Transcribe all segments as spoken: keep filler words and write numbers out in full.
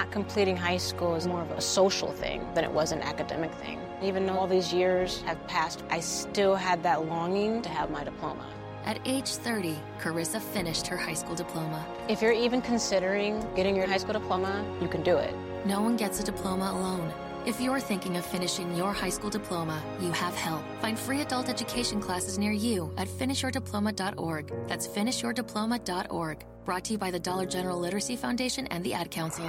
not completing high school is more of a social thing than it was an academic thing. Even though all these years have passed, I still had that longing to have my diploma. At age thirty, Carissa finished her high school diploma. If you're even considering getting your high school diploma, you can do it. No one gets a diploma alone. If you're thinking of finishing your high school diploma, you have help. Find free adult education classes near you at finish your diploma dot org. That's finish your diploma dot org. Brought to you by the Dollar General Literacy Foundation and the Ad Council.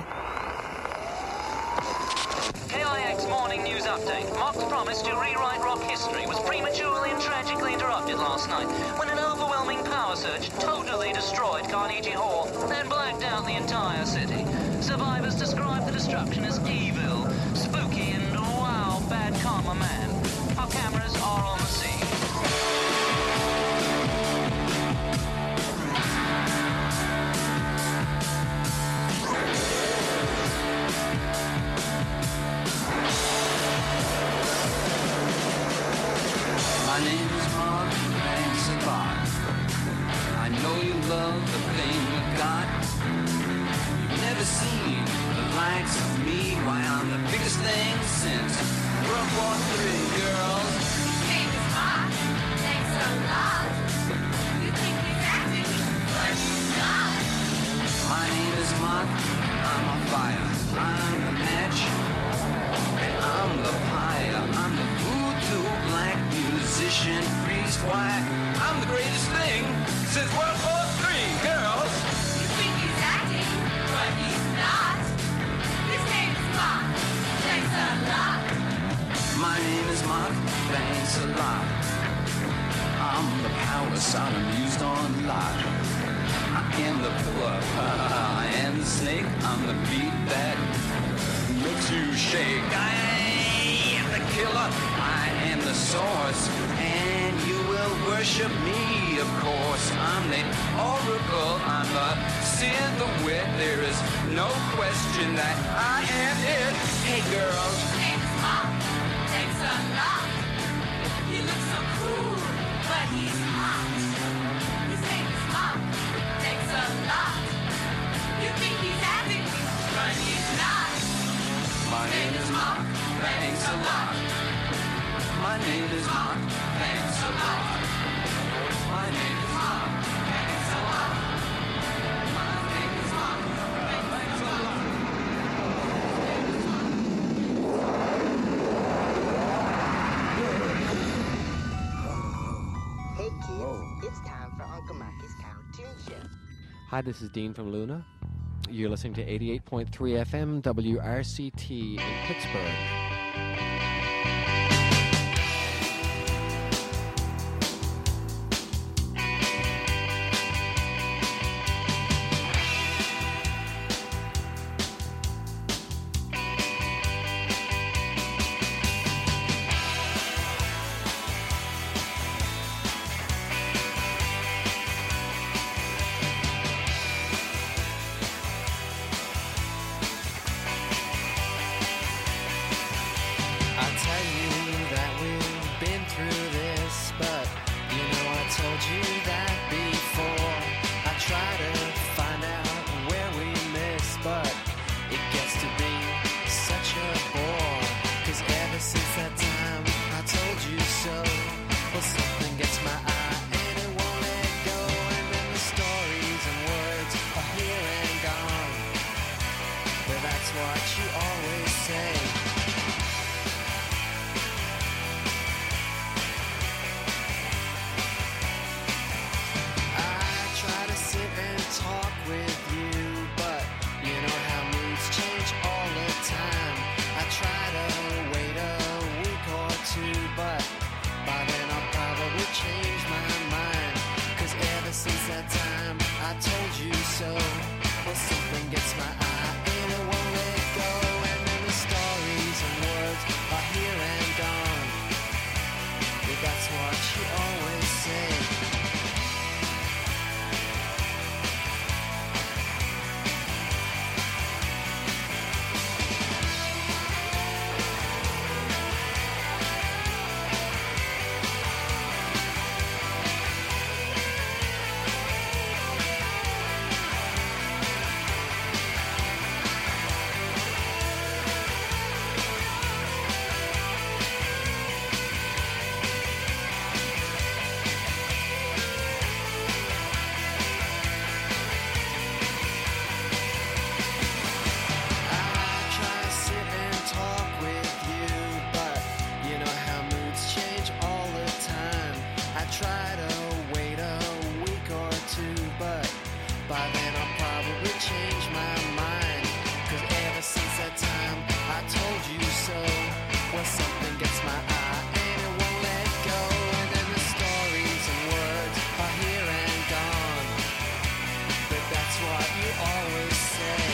K I X Morning News Update. Mark's promise to rewrite rock history was prematurely and tragically interrupted last night when an overwhelming power surge totally destroyed Carnegie Hall and blacked out the entire city. Survivors describe the destruction as evil, spooky, and wow, bad karma man. Our cameras are on the scene. My name is Mark, thanks a lot. I know you love the thing you got. You've never seen the likes of me. Why, I'm the biggest thing since World War Three, girls. His name is Mark, thanks a lot. You think he's acting, but he's not. My name is Mark, I'm on fire. I'm the match, and I'm the pyre. I'm the voodoo black musician priest. Why, I'm the greatest thing since World War Three, girls. You think he's acting, but he's not. His name is Mark, thanks a lot. My name is Mark, thanks a lot. I'm the power Sodom used on Lot. I am the pillar, I am the snake. I'm the beat that makes you shake. I am the killer, I am the source, and you will worship me, of course. I'm the oracle, I'm the seer, the wit. There is no question that I am it. Hey girls. His name is Mark, thanks a lot. He looks so cool, but he's hot. His name is Mark, thanks a lot. You think he's acting, but he's not. My name is Mark, thanks a lot. My name is Mark, thanks a lot. My name is Mark, thanks a lot. My name is Mark, thanks a lot. Hey kids, it's time for Uncle Mikey's Cartoon Show. Hi, this is Dean from Luna. You're listening to eighty-eight point three F M W R C T in Pittsburgh. something gets my eye and it won't let go. And then the stories and words are here and gone, but that's what you always say.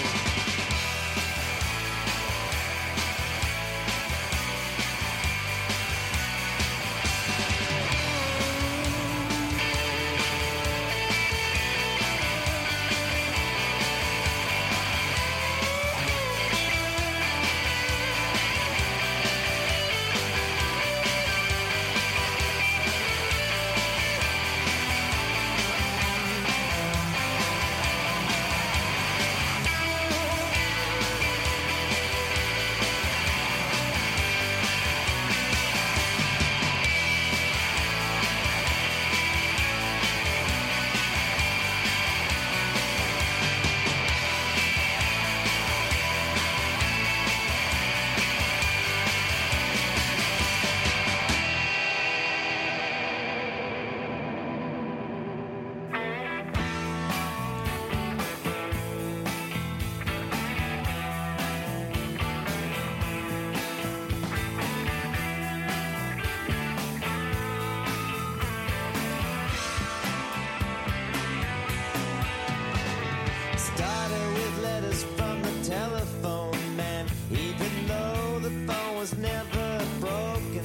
Started with letters from the telephone man, even though the phone was never broken.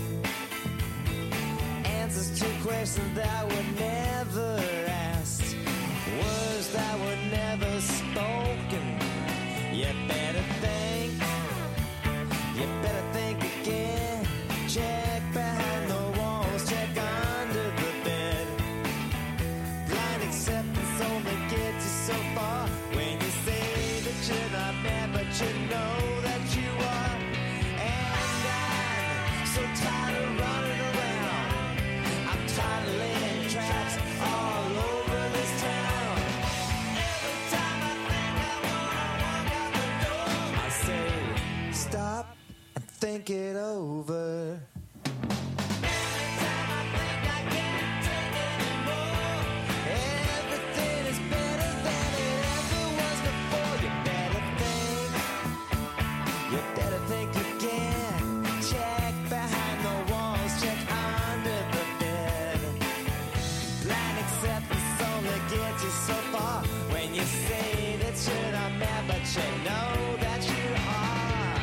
Answers to questions that were never asked, words that were never spoken. You better think, you better think again. Check behind the walls, check under the bed. Blind acceptance only gets you so far. When you say that you're not mad, but you know that you are. And I'm so tired of running around. I'm tired of laying traps all over this town. Every time I think I wanna walk out the door, I say, stop and think it over. Every time I think I can't take anymore, everything is better than it ever was before. You better think, you better think again. Check behind the walls, check under the bed. Blind acceptance only gets you so far. When you say that you're not mad, but you know that you are.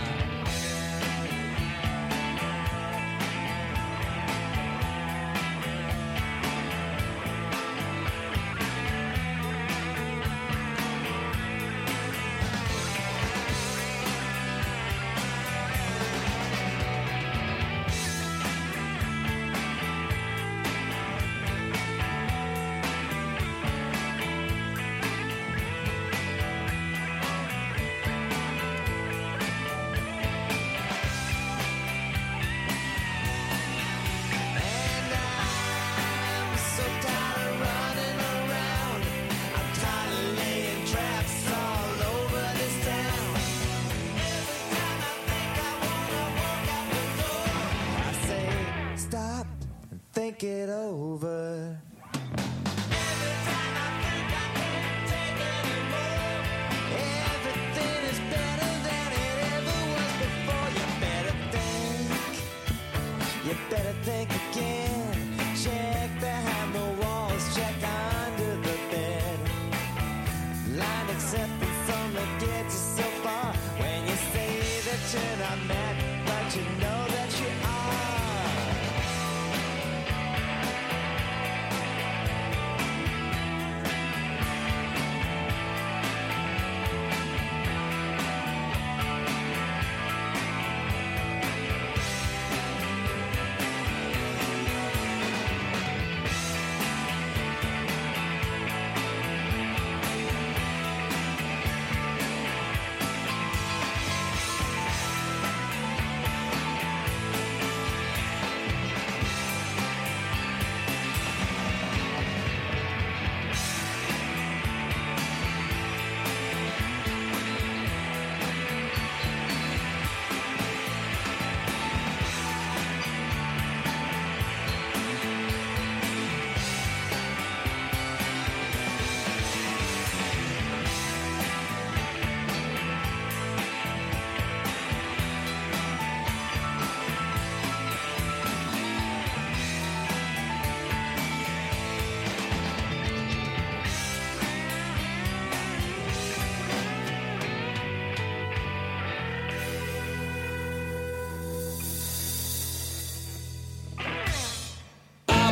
And I'm so tired of running around. I'm tired of laying traps all over this town. Every time I think I wanna walk out the door, I say, stop and think it over. Every time I think I can't take anymore, everything is better than it ever was before. You better think, you better think again. Check behind the walls, check under the bed. Blind acceptance only gets you so far. When you say that you're not mad, but you know that you are.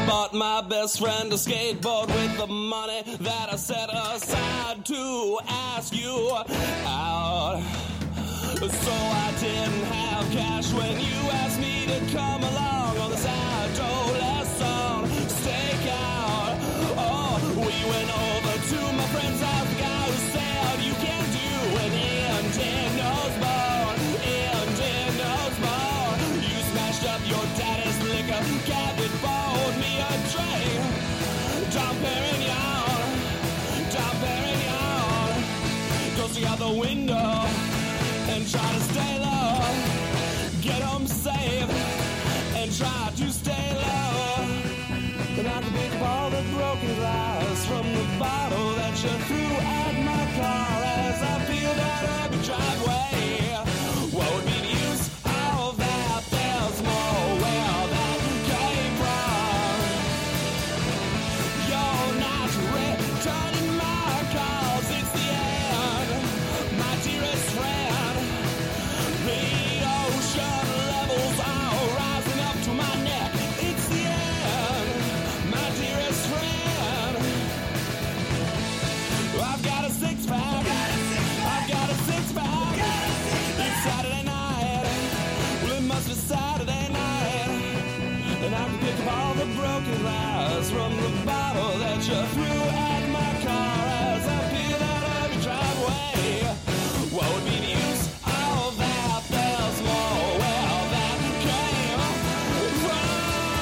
bought my best friend a skateboard with the money that I set aside to ask you out. So I didn't have cash when you asked me to come along on this adolescent stakeout. Oh, we went over to my friend's house, the guy who said you can do an Indian nosebone, Indian nosebone. You smashed up your daddy's liquor cabinet, bought me a drink, Dom Perignon, Dom Perignon. Goes the other window and try to stay low, get home safe, and try to stay low. And I can pick up all the broken glass from the bottle that you threw at my car as I peeled out of your driveway. What would be the use of that? There's more where that came from. You're not returning my calls, it's the end, my dearest friend. The ocean levels are rising up to my neck. It's the end, my dearest friend. I've got a six pack. I've got a six pack. It's Saturday night. Well, it must be Saturday night. And I can pick up all the broken glass from the bottle that you threw at my car as I peeled out of your driveway. What would be the use of that? There's more where that came from.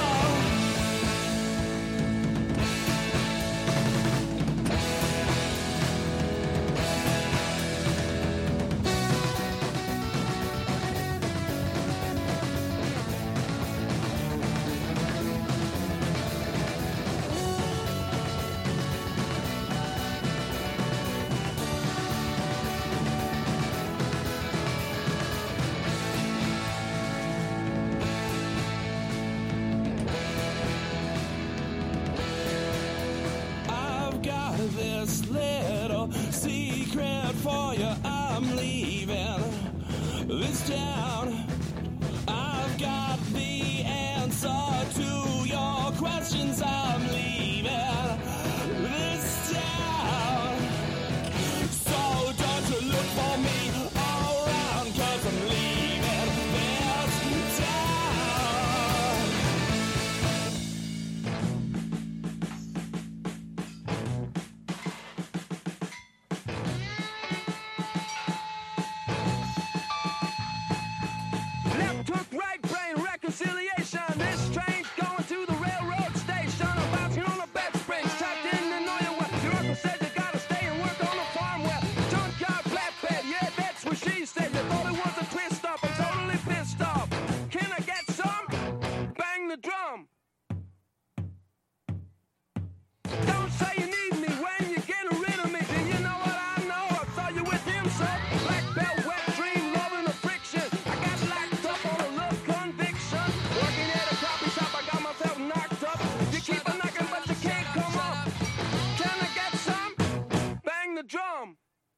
I've got this little secret for you. I'm leaving this town. I've got the answer to your questions. I'm leaving this town. So don't you look for me around, 'cause I'm leaving this town. Left hook, right brain, reconciliation. This train's going to the railroad station. I'm bouncing on a bed springs, tapped in and know you well. Your uncle said you gotta stay and work on the farm well. Junkyard flatbed, yeah, that's what she said. You thought it was a twist up, I'm totally pissed off. Can I get some? Bang the drum. Don't say you need me when you're getting rid of me. Do you know what I know? I saw you with him, so black belt, wet dream, loving the friction. I got locked up on a love conviction. Working at a coffee shop, I got myself knocked up. You keep on knocking, but you can't come up. Can I get some? Bang the drum.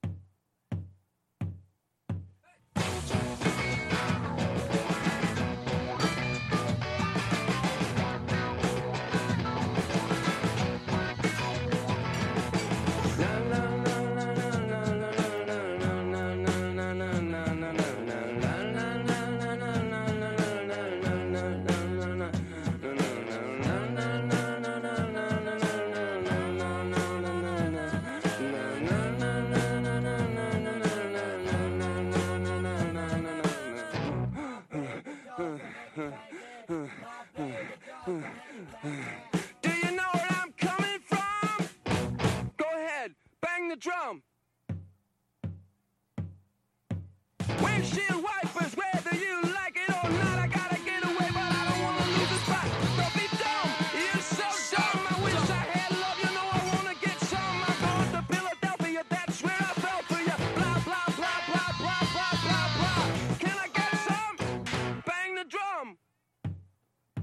Do you know where I'm coming from? Go ahead, bang the drum. Windshield wipers, whether you like it or not, I gotta get away, but I don't wanna lose the spot. Don't be dumb, you're so dumb. I wish I had love, you know I wanna get some. I'm going to Philadelphia, that's where I fell for you. Blah, blah, blah, blah, blah, blah, blah, blah. Can I get some? Bang the drum.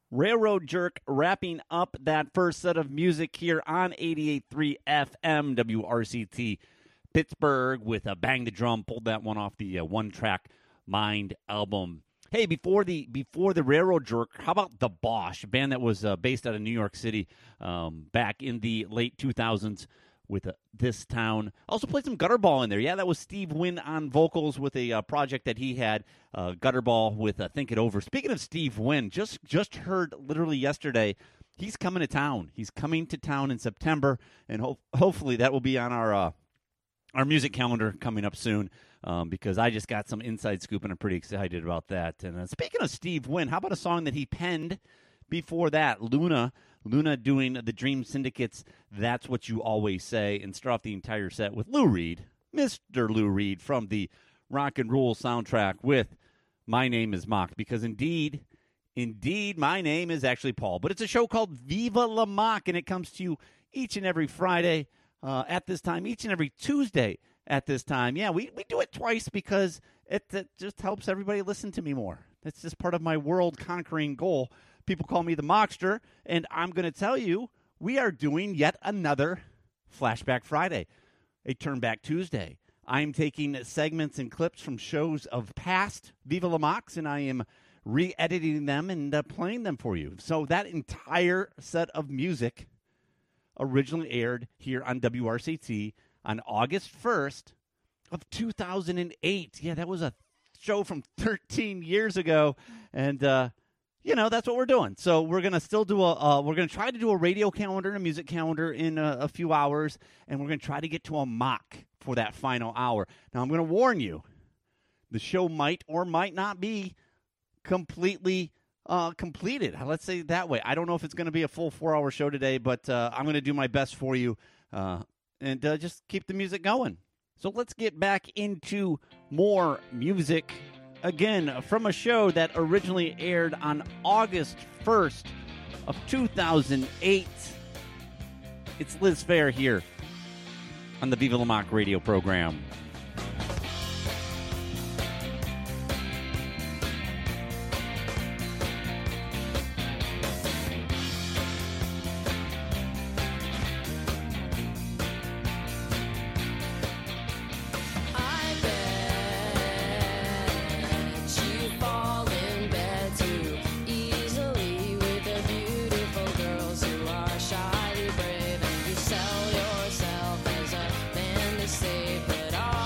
Railroad Jerk wrapping up that first set of music here on eighty-eight point three F M W R C T Pittsburgh with a Bang the Drum. Pulled that one off the uh, one-track Mind album. Hey, before the before the Railroad Jerk, how about the Bosch, a band that was uh, based out of New York City um, back in the late two thousands with uh, This Town. Also played some Gutterball in there. Yeah, that was Steve Wynn on vocals with a uh, project that he had, uh, Gutterball with uh, Think It Over. Speaking of Steve Wynn, just just heard literally yesterday, he's coming to town. He's coming to town in September, and ho- hopefully that will be on our uh, our music calendar coming up soon. Um, because I just got some inside scoop, and I'm pretty excited about that. And uh, speaking of Steve Wynn, how about a song that he penned before that? Luna, Luna doing the Dream Syndicate's That's What You Always Say, and start off the entire set with Lou Reed, Mister Lou Reed, from the Rock and Roll soundtrack with My Name is Mock. Because indeed, indeed, my name is actually Paul. But it's a show called Viva La Mock, and it comes to you each and every Friday uh, at this time, each and every Tuesday at this time. Yeah, we, we do it twice because it, it just helps everybody listen to me more. That's just part of my world-conquering goal. People call me the Mockster, and I'm going to tell you, we are doing yet another Flashback Friday, a Turnback Tuesday. I'm taking segments and clips from shows of past Viva La Mocks, and I am re-editing them and uh, playing them for you. So that entire set of music originally aired here on W R C T on August first of two thousand eight. Yeah, that was a show from thirteen years ago. And, uh, you know, that's what we're doing. So we're going to still do a, uh, we're going to try to do a radio calendar and a music calendar in a, a few hours. And we're going to try to get to a mock for that final hour. Now, I'm going to warn you, the show might or might not be completely uh, completed. Let's say it that way. I don't know if it's going to be a full four-hour show today, but uh, I'm going to do my best for you. Uh, And uh, just keep the music going. So let's get back into more music. Again, from a show that originally aired on August first of two thousand eight. It's Liz Phair here on the Viva La Mock radio program. Sell yourself as a man to save, but all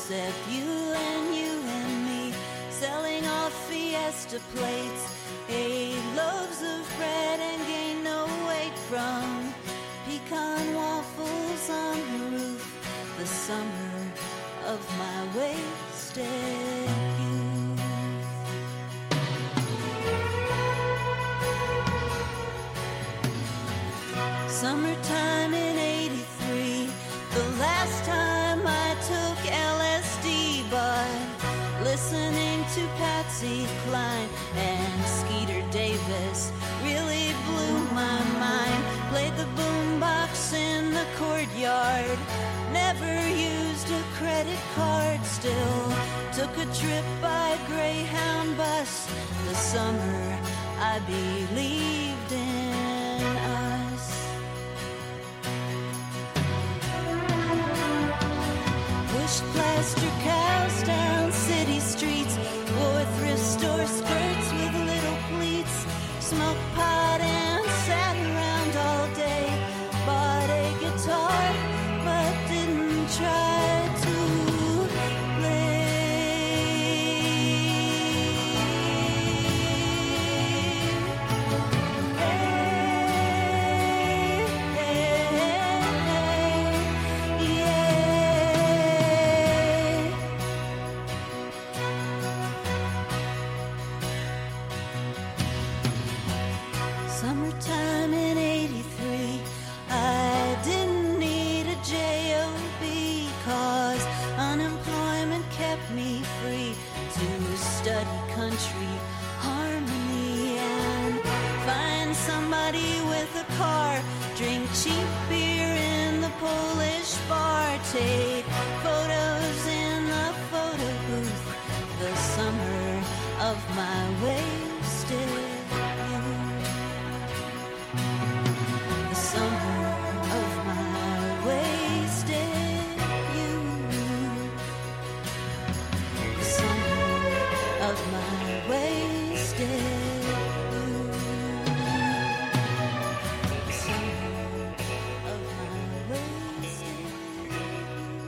except you and you and me, selling off Fiesta plates, ate loaves of bread and gained no weight from pecan waffles on the roof, the summer of my wasted youth. Summertime in eighty-three, the last time I took L S D, but listening to Patsy Cline and Skeeter Davis really blew my mind. Played the boombox in the courtyard, never used a credit card, still took a trip by Greyhound bus the summer I believed in us. Pushed plaster cows down city streets, wore thrift store skirts with little pleats, smoked pot and sat around all day, bought a guitar but didn't try to play. Summertime in eighty-three, I didn't need a job, cause unemployment kept me free to study country harmony and find somebody with a car, drink cheap beer in the Polish bar, take photos in the photo booth, the summer of my wasted youth. The summer of my wasted youth. The summer of my wasted youth. The summer of my wasted youth.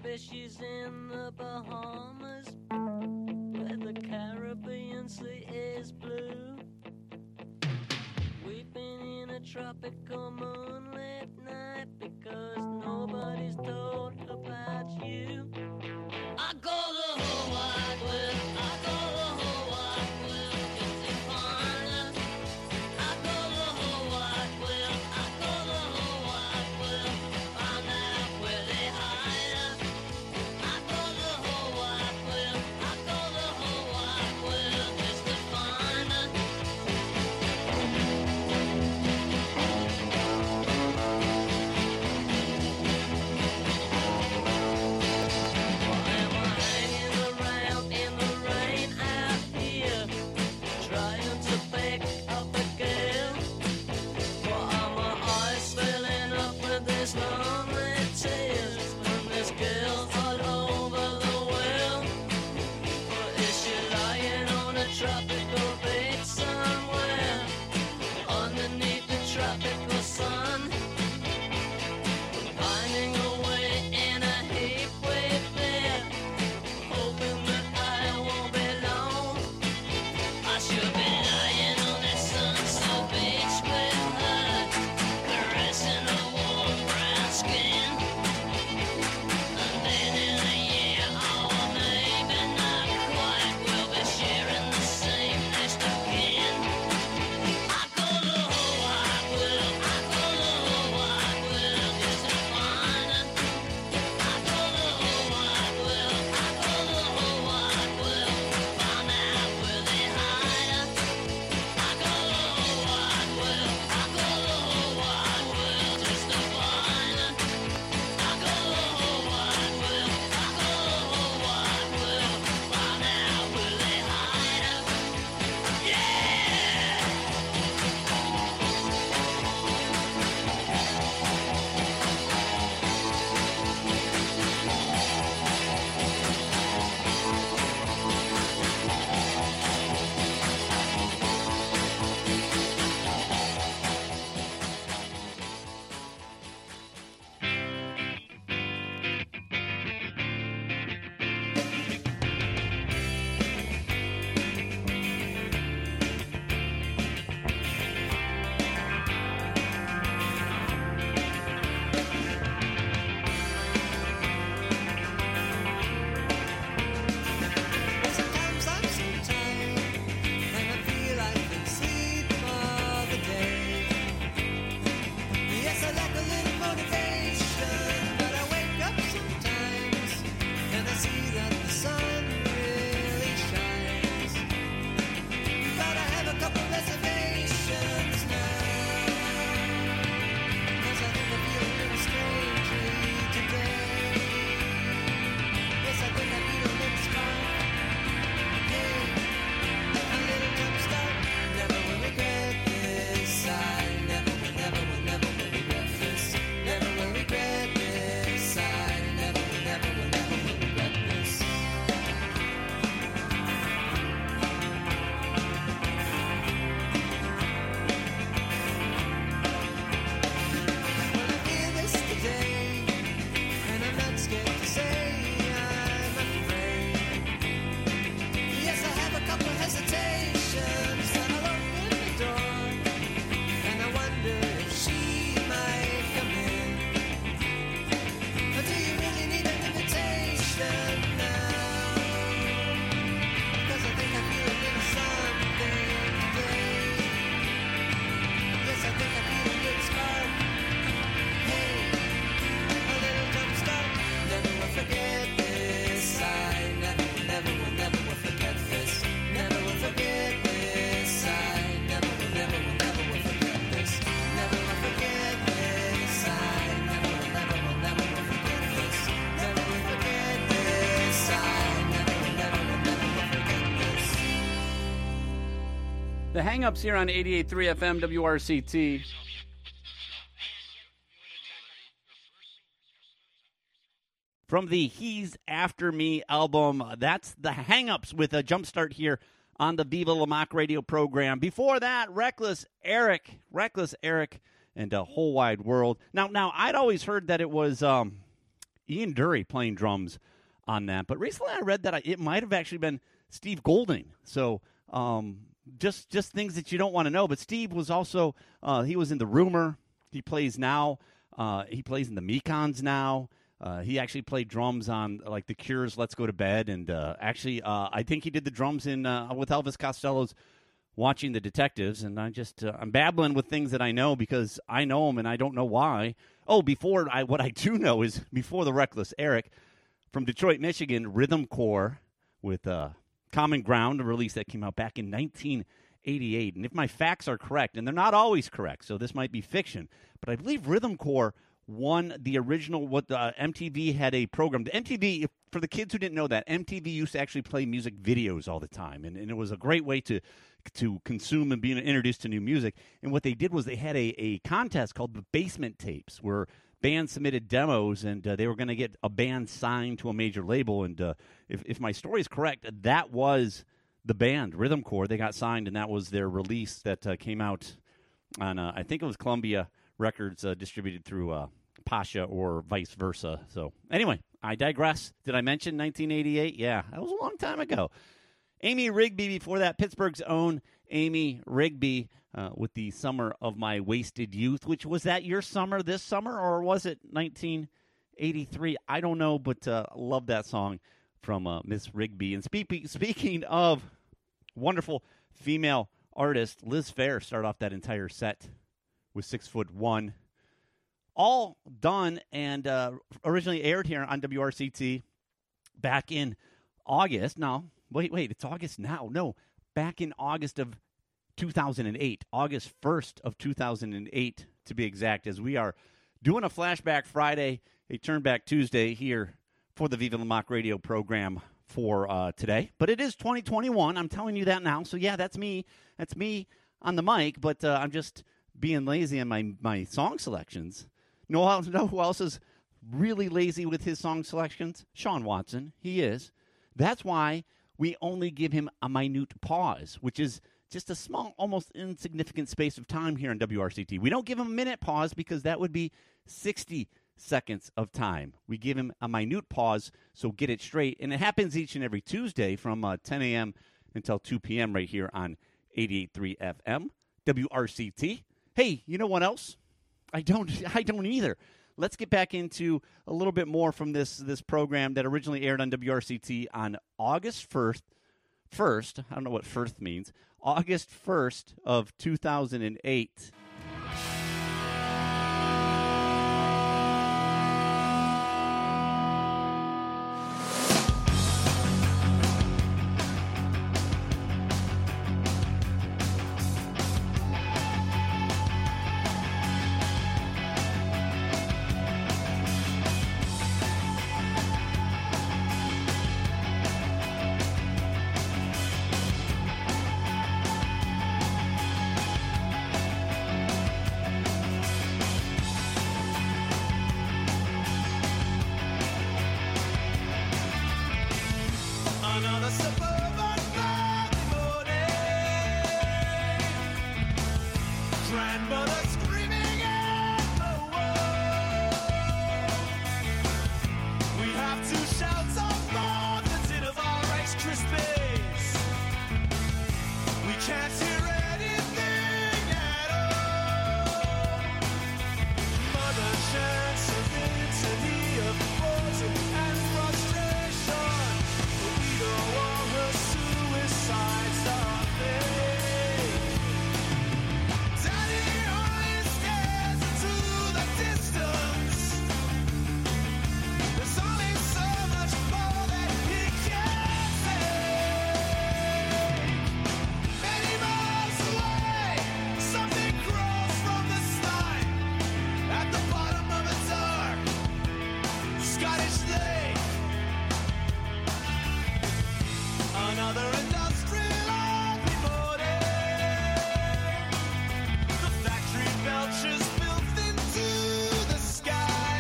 Maybe she's in the Bahamas, where the Caribbean Sea is blue. Weeping in a tropical moonlit night because nobody's told about you. I go the whole wide world, I go the whole wide world, just to find her. I go the whole wide world, I go the whole wide world, find out where they hide her. I go the whole wide world, I go the whole wide world, just to find her. Tropical beach somewhere underneath the tropical sun, finding a way in a heat wave there, hoping that I won't be long. I should be lying on that sunset beach with her, caressing her warm brown skin, and then in a year or maybe not quite, we'll be sharing the same nest again. I go the whole wide world, I go the whole wide world just to find her. I go the whole wide world, I go the whole wide world, find out where they hide her. I go the whole wide world, I go the whole wide world just to find her. I go the whole wide world, I go the whole wide world, find out where they hide her. Yeah! Sometimes I'm so tired, and I feel I can sleep all the day. Yes, I lack a little motivation, but I wake up sometimes, and I see that the sun really shines. But I have a couple reservations now, 'cause I think I feel a little strangely today. Yes, I think I need a little spark. Hey, a little jump start. Never will regret this. I never will, never will, never will regret this. Never will regret this. I never will, never will, never will regret this. Well, I feel this today, and I'm not scared to say I'm afraid. Yes, I have a couple hesitations, and I'll open the door, and I wonder if she might come in. But do you really need an invitation now? 'Cause I think I feel a little something today. Yes, I think I feel a little spark. Hey, a little jump start. Never will forget this. I never, never will, never will forget this. Never will forget this. I never will, never will, never will forget this. Never will forget this. I never will, never will, never will forget this. Never will forget this. I never will, never will, never will forget this. The Hang-Ups here on eighty-eight point three F M W R C T. From the He's After Me album, that's the Hang-Ups with a jumpstart here on the Viva La Mock radio program. Before that, Reckless Eric, Reckless Eric, and a Whole Wide World. Now, now I'd always heard that it was um, Ian Dury playing drums on that. But recently I read that I, it might have actually been Steve Golding. So um, just just things that you don't want to know. But Steve was also, uh, he was in The Rumor. He plays now. Uh, he plays in the Mekons now. Uh, he actually played drums on like The Cure's "Let's Go to Bed," and uh, actually, uh, I think he did the drums in uh, with Elvis Costello's "Watching the Detectives." And I just uh, I'm babbling with things that I know because I know them and I don't know why. Oh, before I what I do know is before the Reckless Eric from Detroit, Michigan, Rhythm Corps with uh, "Common Ground," a release that came out back in nineteen eighty-eight. And if my facts are correct, and they're not always correct, so this might be fiction, but I believe Rhythm Corps won the original, what uh, M T V had a program. The M T V, for the kids who didn't know that, M T V used to actually play music videos all the time, and, and it was a great way to to consume and be introduced to new music. And what they did was they had a, a contest called the Basement Tapes, where bands submitted demos, and uh, they were going to get a band signed to a major label. And uh, if, if my story is correct, that was the band, Rhythm Corps. They got signed, and that was their release that uh, came out on, uh, I think it was Columbia Records, uh, distributed through uh, Pasha or vice versa. So anyway, I digress. Did I mention nineteen eighty-eight? Yeah, that was a long time ago. Amy Rigby before that, Pittsburgh's own Amy Rigby uh, with the Summer of My Wasted Youth, which was that your summer this summer, or was it nineteen eighty-three? I don't know, but uh, love that song from uh, Miss Rigby. And speak- speaking of wonderful female artists, Liz Phair started off that entire set with Six Foot One. All done and uh, originally aired here on W R C T back in August. No, wait, wait, it's August now. No, back in August of two thousand eight. August first of two thousand eight, to be exact, as we are doing a Flashback Friday, a Turn Back Tuesday here for the Viva La Mock radio program for uh, today. But it is twenty twenty-one. I'm telling you that now. So, yeah, that's me. That's me on the mic, but uh, I'm just being lazy on my, my song selections. Know, know who else is really lazy with his song selections? Sean Watson. He is. That's why we only give him a minute pause, which is just a small, almost insignificant space of time here on W R C T. We don't give him a minute pause because that would be sixty seconds of time. We give him a minute pause, so get it straight. And it happens each and every Tuesday from uh, ten a.m. until two p.m. right here on eighty-eight point three F M, W R C T. Hey, you know what else? I don't I don't either. Let's get back into a little bit more from this this program that originally aired on W R C T on August first. First, I don't know what first means. August first of two thousand eight. Another suburban morning, grandmother screaming at the wall. We have to shout off more the tin of our Rice Krispies. We can't hear anything at all. Mother chants of intensity of poison and frustration. We don't want her suicide stopping. Daddy only stares into the distance. There's only so much more that he can say. Many miles away, something crawls from the slime at the bottom of a dark Scottish lake. Another industrial ugly morning. The factory belches filth into the sky.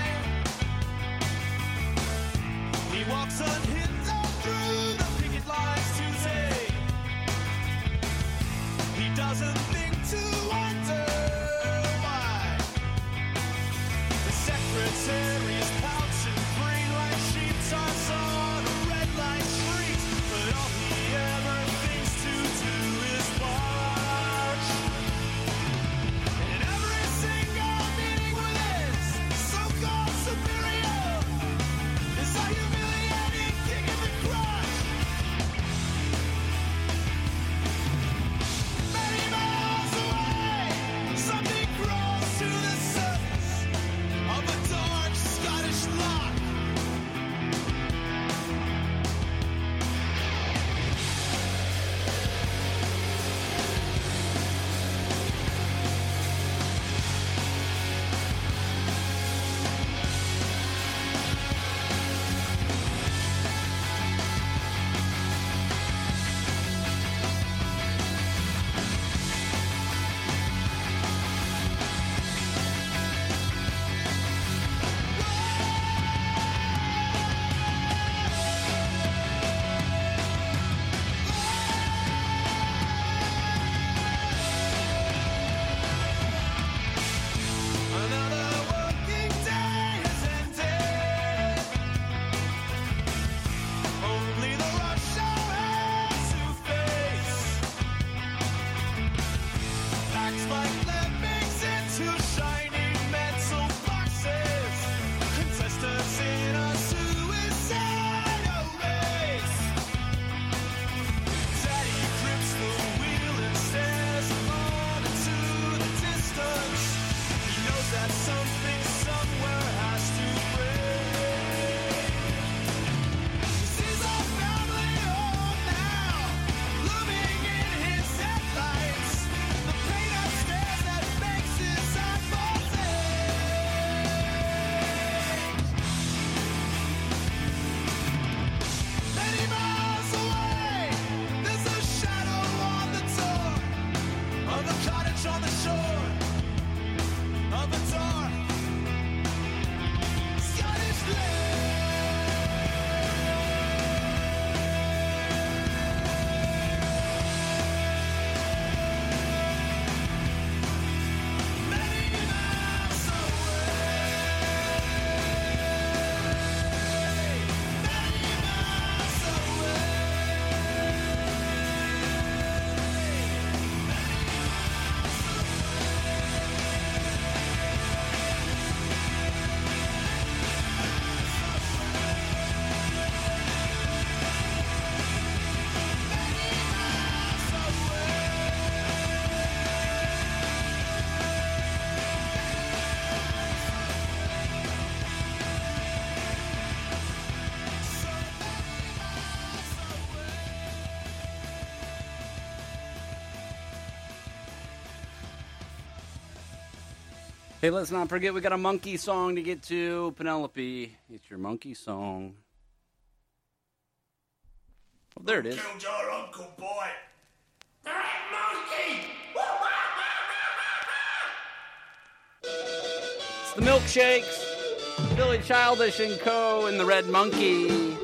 He walks unhindered through the picket lines to say he doesn't think to wonder why the secretary is pouching free. fight that makes into shining metal boxes. Contestants in a suicidal race. Daddy grips the wheel and stares on into the distance. He knows that something somewhere has to break. He sees our family home now, looming in his headlights. The pain upstairs that makes his heart pulsate. Many miles away, there's a shadow on the door of the cottage on the shore of a dark Scottish Hey, let's not forget we got a monkey song to get to. Penelope, it's your monkey song. Oh, there it is. Killed your uncle, boy. That monkey! It's the Milkshakes, Billy Childish and Co. and the Red Monkey.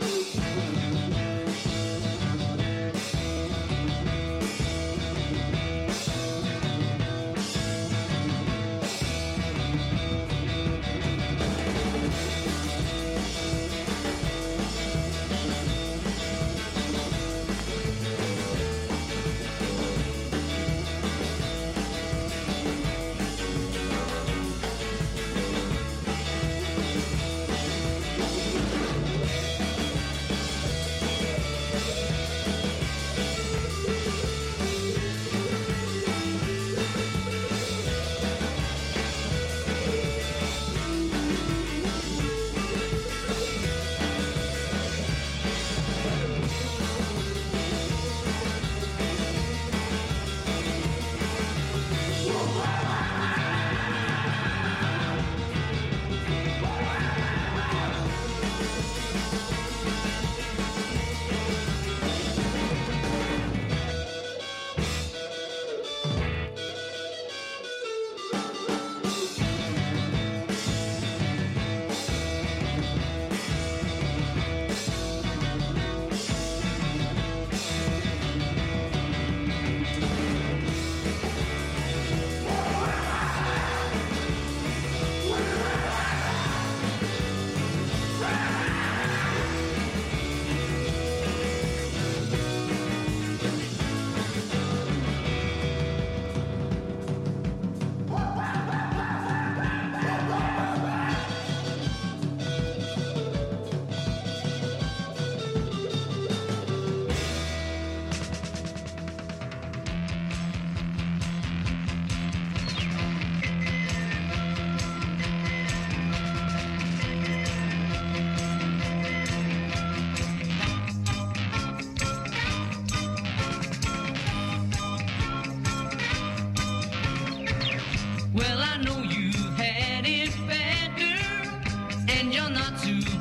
Well, I know you had it bad, girl, and you're not to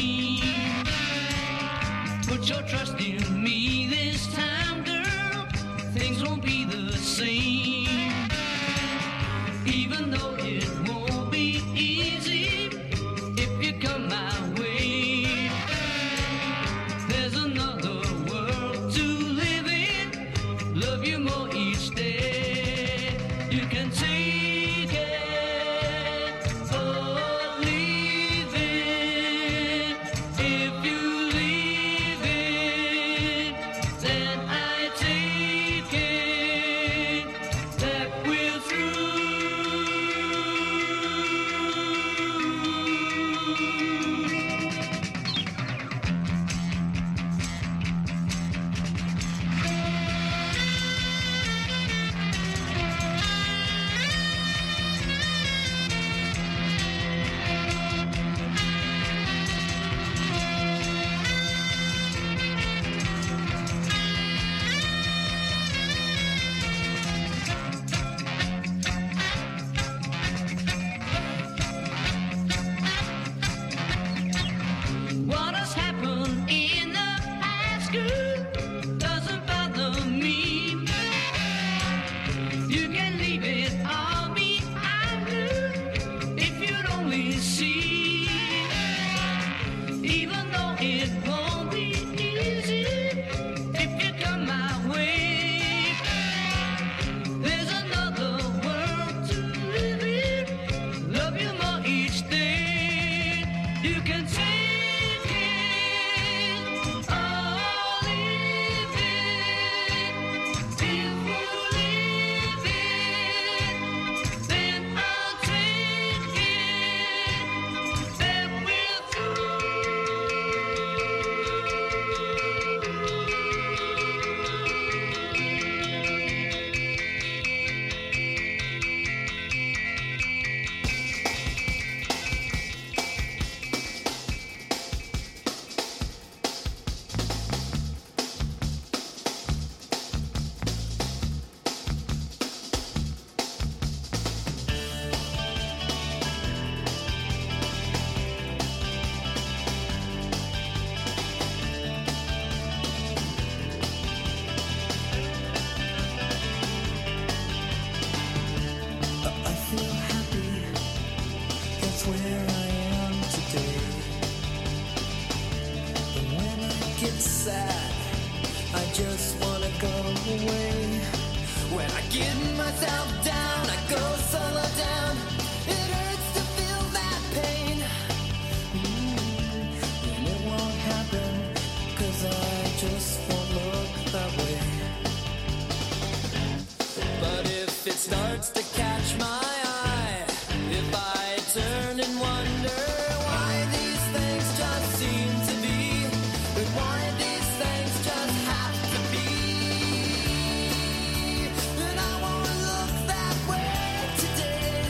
blame. Put your trust in me this time, girl. Things won't be the same. Even though it won't be easy if you come my way. There's another world to live in. Love you more each day. You can take it or leave it. If you leave it, then I take it. getting myself down. I go solo down. It hurts to feel that pain. Mm, and it won't happen, 'cause I just won't look that way. But if it starts to catch my eye, if I turn and wonder why these things just seem to be, and why these things just have to be, and I won't look that way today,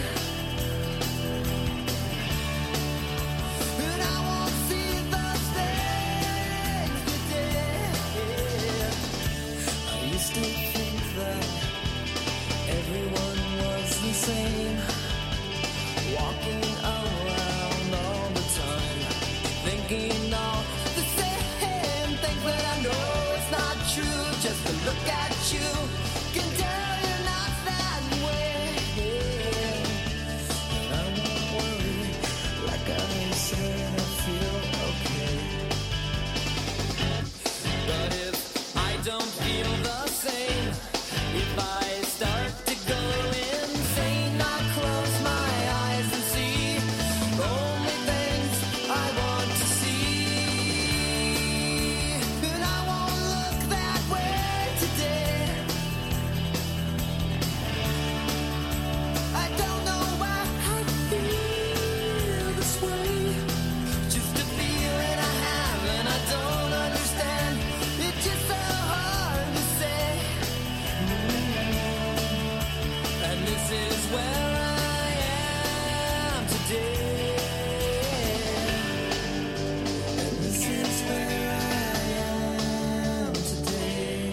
and I won't see those things today. I used to think that everyone was the same, walking around all the time, thinking all the same things, but I know it's not true. Just to look at you can tell you're not that way. And I won't worry, like I said, I feel okay. But if I don't feel the same, if I start to go insane, I'll close my eyes and see only things I want to see. And I won't look that way today. I don't know why I feel this way. Just a feeling I have and I don't understand. It's just so hard to say. And this is where I am today. And this is where I am today.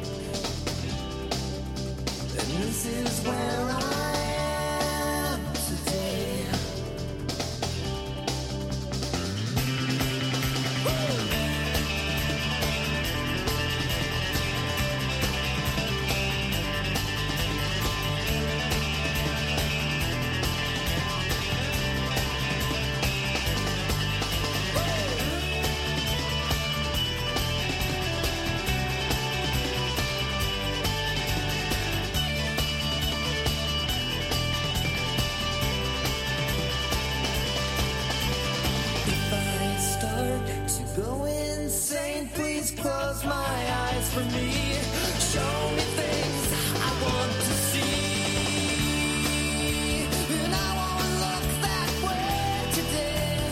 And this is where I am today. If I start to go insane, please close my eyes for me. Show me things I want to see. And I won't look that way today.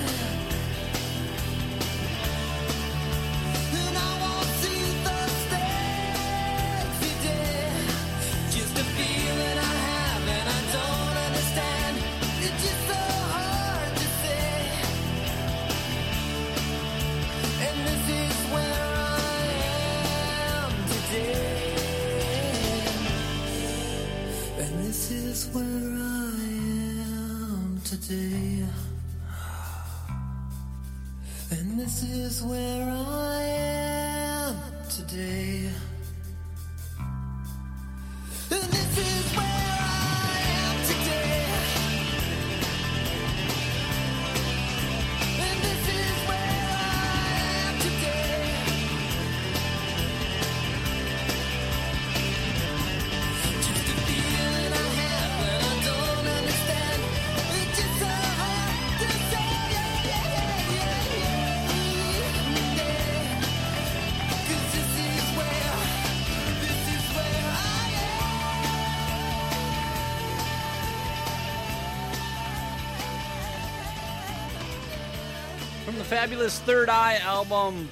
And I won't see those things today. Just a feeling I have and I don't understand. It's just so hard to say. And this is where I am today. And this is where I am today. And this is where I am today. And this is where I am today. And this is where I am today. Just a feeling I have and I don't understand. It's just so hard to say. Yeah, yeah, yeah, yeah, yeah. 'Cause this is where, this is where I From the fabulous Third Eye album,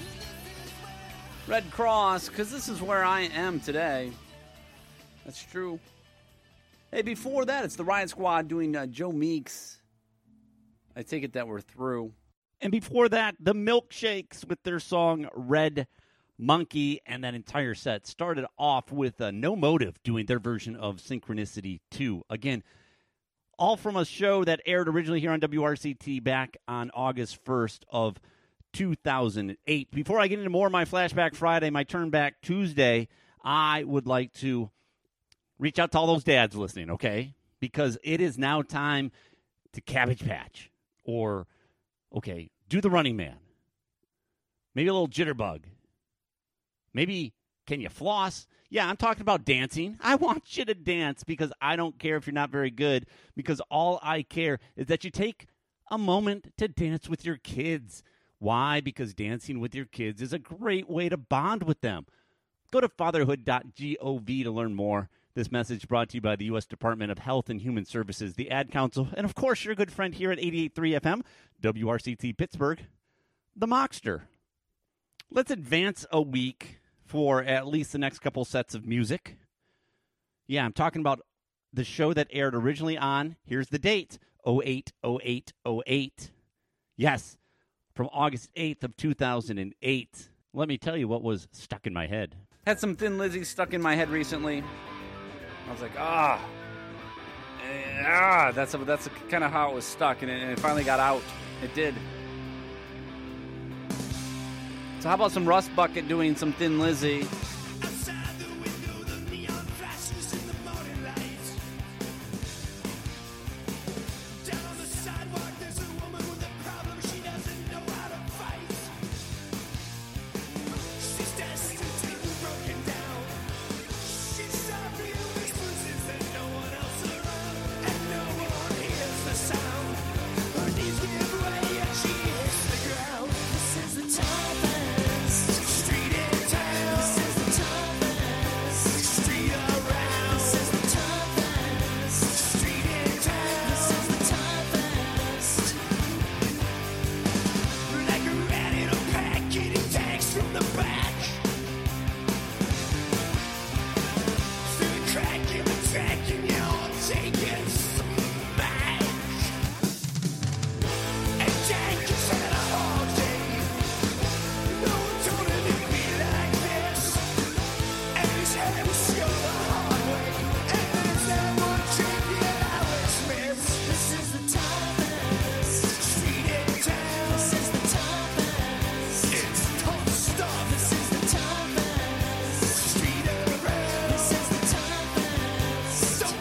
Red Cross, because this is where I am today. That's true. Hey, before that, it's the Riot Squad doing uh, Joe Meeks. I take it that we're through. And before that, the Milkshakes with their song Red Monkey, and that entire set started off with uh, No Motive doing their version of Synchronicity two. Again, all from a show that aired originally here on W R C T back on August first of two thousand eight. Before I get into more of my Flashback Friday, my Turn Back Tuesday, I would like to reach out to all those dads listening, okay? Because it is now time to Cabbage Patch or, okay, do the Running Man. Maybe a little Jitterbug. Maybe Can you floss? Yeah, I'm talking about dancing. I want you to dance because I don't care if you're not very good, because all I care is that you take a moment to dance with your kids. Why? Because dancing with your kids is a great way to bond with them. Go to fatherhood dot gov to learn more. This message brought to you by the U S Department of Health and Human Services, the Ad Council, and of course your good friend here at eighty-eight point three F M, W R C T Pittsburgh, the Mockster. Let's advance a week for at least the next couple sets of music. Yeah, I'm talking about the show that aired originally on, here's the date, oh eight oh eight oh eight. Yes, from August eighth of two thousand eight. Let me tell you what was stuck in my head. Had some Thin Lizzy stuck in my head recently. I was like, ah, eh, ah, that's a, that's kind of how it was stuck, and it, and it finally got out. It did. So how about some Rust Bucket doing some Thin Lizzy? Don't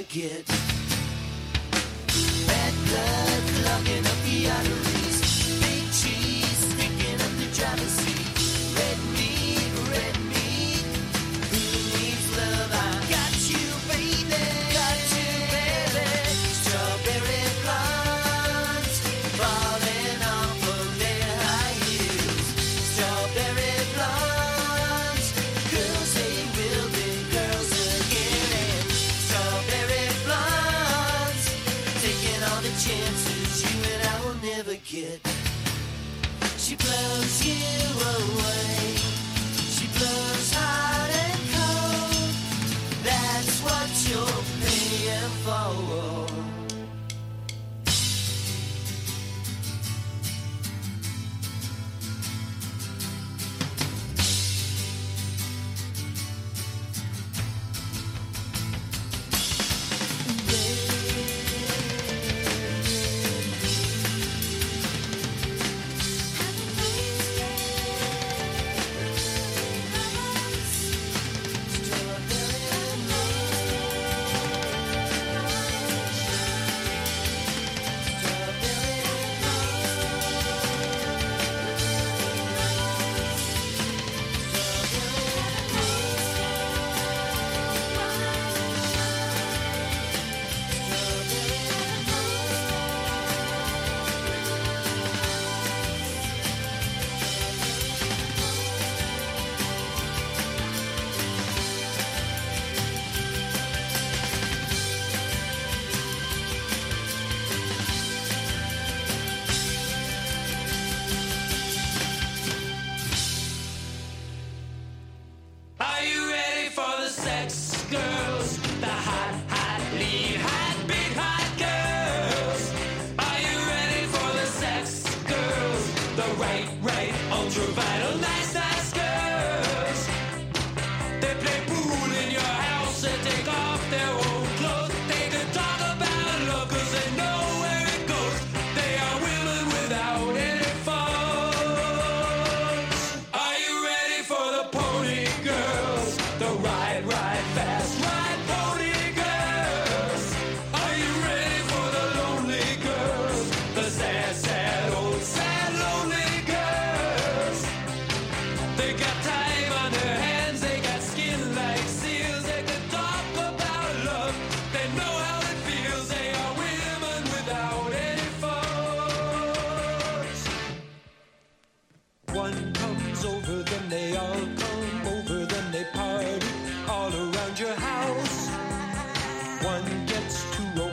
get. Bad blood clogging up the arteries. Big cheese sticking up the driver's seat. Red meat, red meat. Who needs love? I got you, baby. Got you, baby. Strawberry blondes falling off of their high heels. Strawberry blondes, girls hate building girls again. Strawberry blondes, taking all the chances you and I will never get. She blows you away. She blows hot and cold. That's what you're paying for. Are you ready for the sex girls? The hot, hot, lean, hot, big, hot girls. Are you ready for the sex girls? The right, right, ultra vital, nice, nice girls. They play pool in your house and take off their old clothes. They can talk about love cause they know where it goes. They are women without any faults. Are you ready for the pony girls? The ride, ride, fast, ride, pony girls. Are you ready for the lonely girls? The sad, sad, old, sad, lonely girls. They got time on their hands, they got skin like seals. They can talk about love, they know how it feels. They are women without any faults. One comes over, then they all come over, then they party all around your house. One gets too romantic.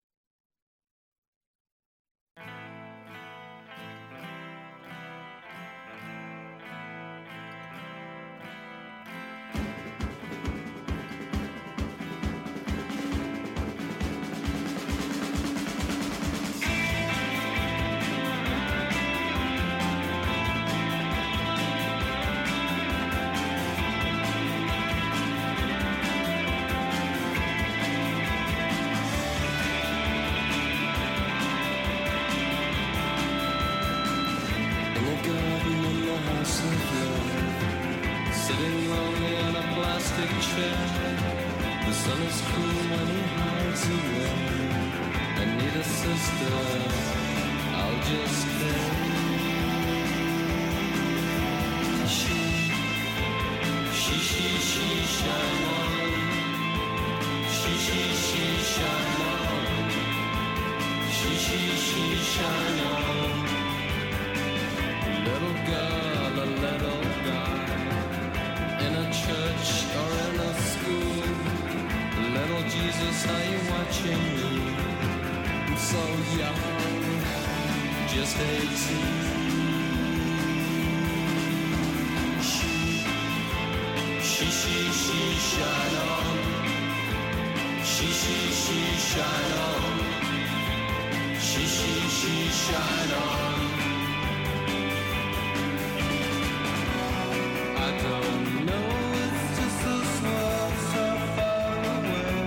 In the garden in the house of love, sitting lonely on a plastic chair. The sun is cool when he hides away. I need a sister, I'll just stay. She, she, she, she, shine on. She, she, she, shine on. She, she, she, shine on. Little girl, a little guy, in a church or in a school. Little Jesus, are you watching me? I'm so young, just eighteen. She, she, she, she, shine on. She, she, she, shine on. She, she, she, shine on. I don't know, it's just this world so far away.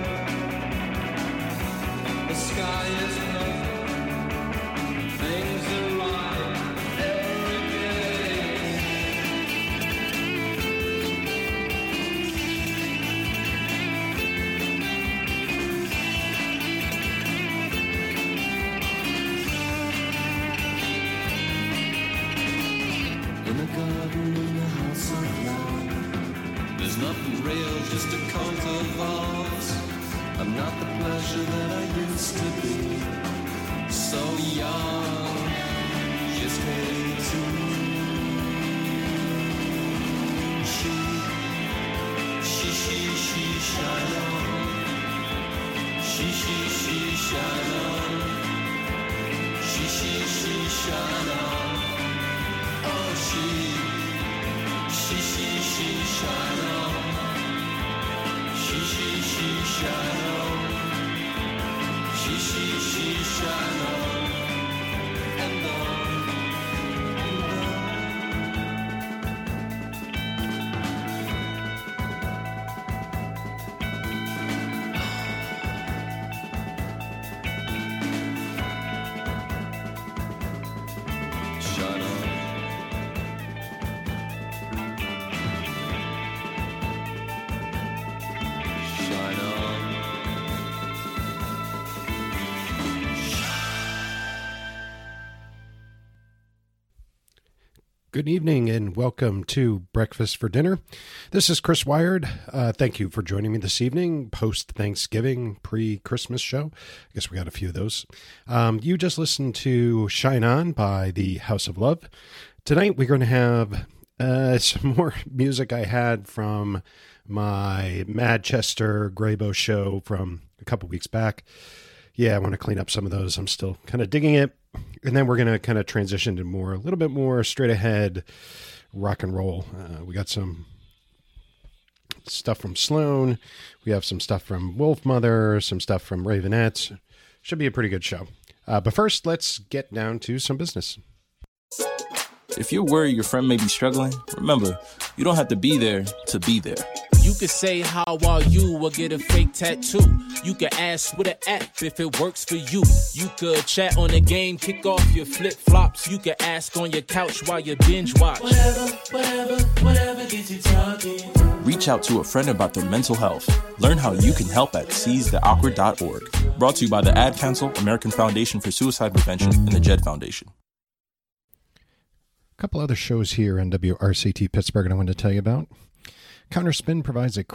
The sky is blue, things are right every day. in a garden in the house of love. There's nothing real, just a cult of ours. I'm not the pleasure that I used to be. So young, just hate to me. She, she, she, she, shine on. She, she, she, shine on. She, she, she, shine on. Oh, she, she, she, she, shine on. She, she, she, shine on. She, she, she, shine on. And on, and on. Shine on. Shine on. Good evening and welcome to Breakfast for Dinner. This is Chris Wired. Uh, thank you for joining me this evening, post-Thanksgiving, pre-Christmas show. I guess we got a few of those. Um, you just listened to Shine On by the House of Love. Tonight we're going to have uh, some more music I had from my Manchester Graybo show from a couple weeks back. Yeah, I want to clean up some of those. I'm still kind of digging it. And then we're going to kind of transition to more, a little bit more straight ahead rock and roll. Uh, we got some stuff from Sloan. We have some stuff from Wolfmother, some stuff from Ravenettes. Should be a pretty good show. Uh, but first, let's get down to some business. If you're worried your friend may be struggling, remember, you don't have to be there to be there. You could say, how are you, or get a fake tattoo. You could ask with an app if it works for you. You could chat on the game, kick off your flip-flops. You could ask on your couch while you binge watch. Whatever, whatever, whatever gets you talking. Reach out to a friend about their mental health. Learn how you can help at seize the awkward dot org. Brought to you by the Ad Council, American Foundation for Suicide Prevention, and the Jed Foundation. A couple other shows here on W R C T Pittsburgh I wanted to tell you about. Counterspin provides a